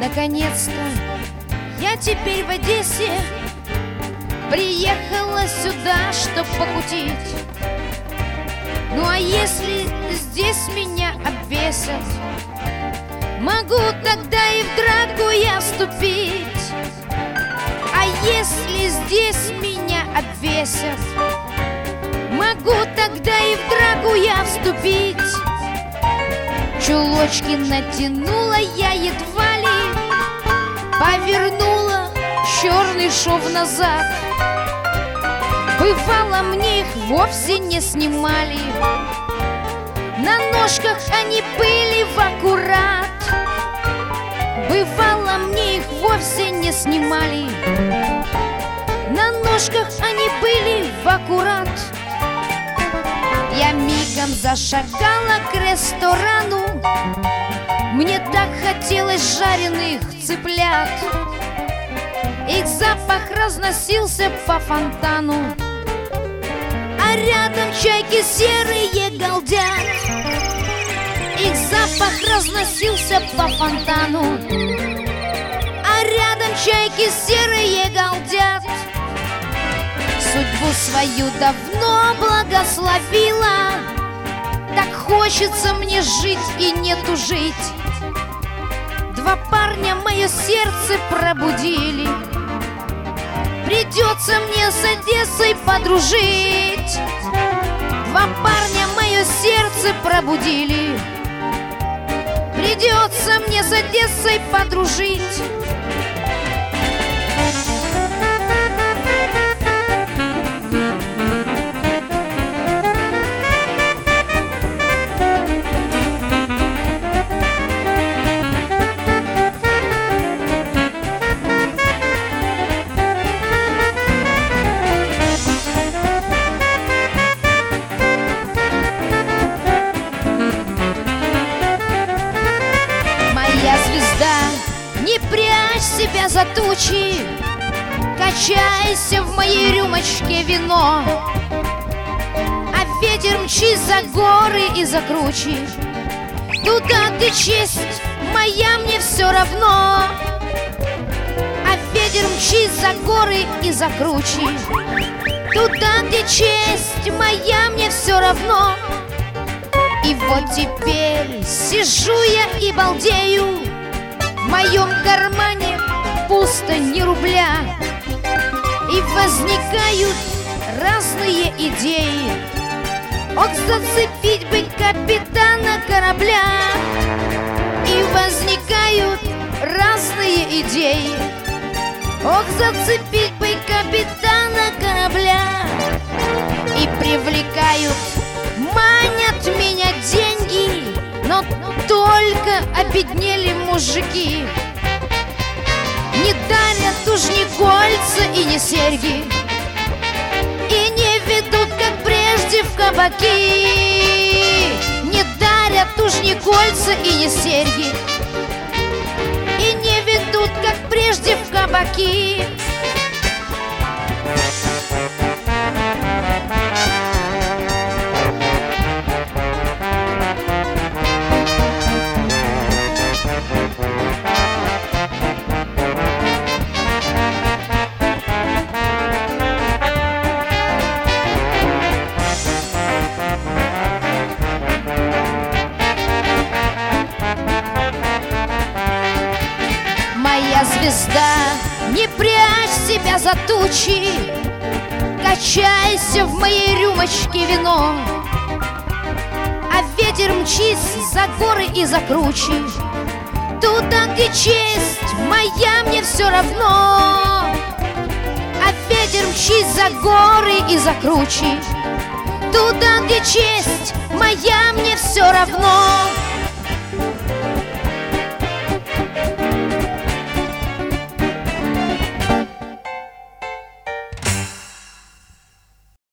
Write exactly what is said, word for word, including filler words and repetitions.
Наконец-то я теперь в Одессе, приехала сюда, чтоб покутить. Ну а если здесь меня обвесят, могу тогда и в драку я вступить. А если здесь меня обвесят, могу тогда и в драку я вступить. Чулочки натянула я едва ли, повернула черный шов назад. Бывало, мне их вовсе не снимали, на ножках они были в аккурат. Бывало, мне их вовсе не снимали, на ножках они были в аккурат. Я мигом зашагала к ресторану, мне так хотелось жареных цыплят. Их запах разносился по фонтану, а рядом чайки серые галдят. Их запах разносился по фонтану, а рядом чайки серые галдят. Судьбу свою давно благословила, так хочется мне жить и нету жить. Два парня мое сердце пробудили, придется мне с Одессой подружить. Два парня мое сердце пробудили, придется мне с Одессой подружить. Не прячь себя за тучи, качайся в моей рюмочке вино. А ветер мчи за горы и за кручи, туда, где честь моя, мне все равно. А ветер мчи за горы и за кручи, туда, где честь моя, мне все равно. И вот теперь сижу я и балдею, в моем кармане пусто ни рубля, и возникают разные идеи. Ох, зацепить бы капитана корабля. И возникают разные идеи. Ох, зацепить бы капитана корабля. И привлекают, манят меня деньги, но только обеднели мужики. Не дарят уж ни кольца и ни серьги, и не ведут, как прежде, в кабаки. Не дарят уж ни кольца и ни серьги, и не ведут, как прежде, в кабаки. Моя звезда, не прячь себя за тучи, качайся в моей рюмочке вино. А ветер мчись за горы и за кручи, туда, где честь моя, мне все равно. А ветер мчись за горы и за кручи, туда, где честь моя, мне все равно.